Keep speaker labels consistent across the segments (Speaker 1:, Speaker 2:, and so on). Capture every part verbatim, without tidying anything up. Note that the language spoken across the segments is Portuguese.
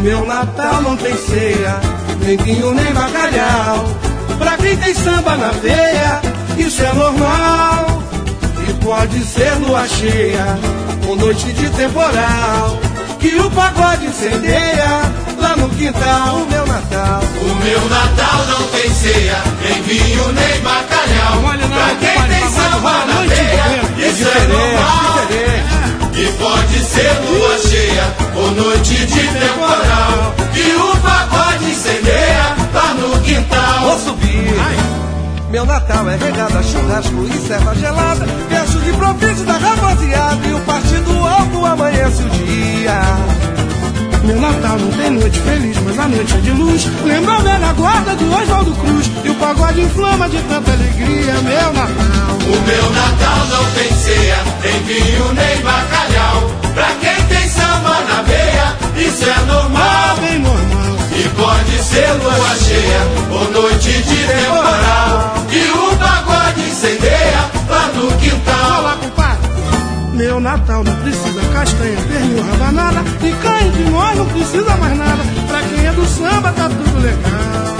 Speaker 1: meu Natal não tem ceia, nem vinho nem bacalhau. Pra quem tem samba na veia, isso é normal. E pode ser lua cheia ou noite de temporal, que o pagode incendeia lá no quintal. O meu Natal,
Speaker 2: o meu Natal não tem ceia, nem vinho nem bacalhau. Pra quem tem samba na veia, isso é normal. E pode ser lua cheia ou noite de temporal, que o pagode incendeia lá no quintal.
Speaker 1: Vou subir. Meu Natal é regado a churrasco e serva gelada, verso de improviso da rapaziada, e o partido alto amanhece o dia. Meu Natal não tem noite feliz, mas a noite é de luz. Lembra a velha guarda de Oswaldo Cruz, e o pagode inflama de tanta alegria. Meu Natal,
Speaker 2: o meu Natal não tem ceia, nem vinho nem bacalhau. Pra quem tem samba na veia, isso é normal,
Speaker 1: bem normal.
Speaker 2: E pode ser lua cheia ou noite de temporal, e o pagode incendeia lá no quintal.
Speaker 1: Olá, compadre. Meu Natal não precisa castanha, pernil, rabanada, e cá entre nós não precisa mais nada. Pra quem é do samba tá tudo legal.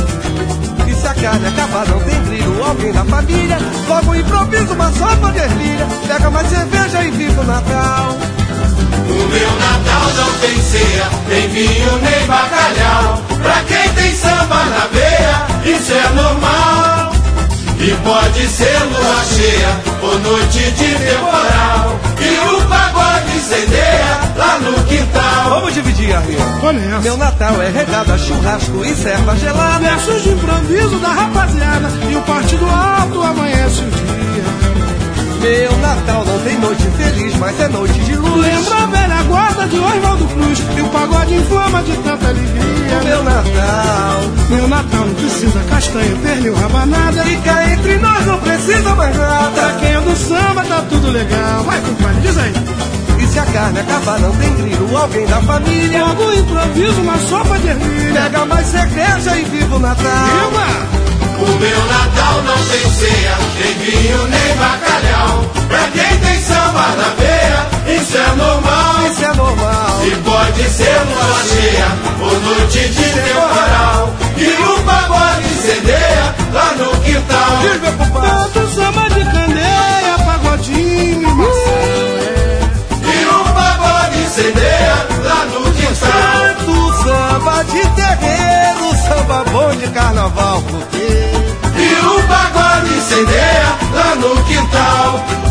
Speaker 1: E se a carne acabar não tem brilho, alguém da família, logo improviso uma sopa de ervilha, pega mais cerveja e viva o Natal.
Speaker 2: O meu Natal não tem ceia, nem vinho nem bacalhau. Pra quem tem samba na veia, isso é normal. E pode ser lua cheia ou noite de temporal, e o pagode incendeia lá no quintal.
Speaker 1: Vamos dividir a ria. Meu Natal é regado a churrasco e serva gelada, versos de improviso da rapaziada, e o partido alto amanhece o dia. Meu Natal não tem noite feliz, mas é noite de luz. Lembra a velha guarda de Oswaldo Cruz, e o pagode inflama de tanta alegria. Meu Natal, meu Natal não precisa castanha, pernil, rabanada, e cá entre nós não precisa mais nada. Pra quem é do samba tá tudo legal. Vai, compadre, diz aí. E se a carne acabar não tem grilo, alguém da família, logo improviso uma sopa de ervilha, pega mais cerveja e viva o Natal. Viva!
Speaker 2: O meu Natal não tem ceia, nem vinho nem bacalhau. Pra quem tem samba na veia, isso é normal.
Speaker 1: Isso é normal.
Speaker 2: E pode ser lua cheia ou noite de temporal, e o pagode incendeia lá no quintal.
Speaker 1: Diz, meu compadre. Tanto samba de candeia, pagodinho e maçã,
Speaker 2: e o pagode incendeia lá no quintal.
Speaker 1: Tanto samba de terreiro, samba bom de carnaval, porque
Speaker 2: e o pagode incendeia lá no quintal.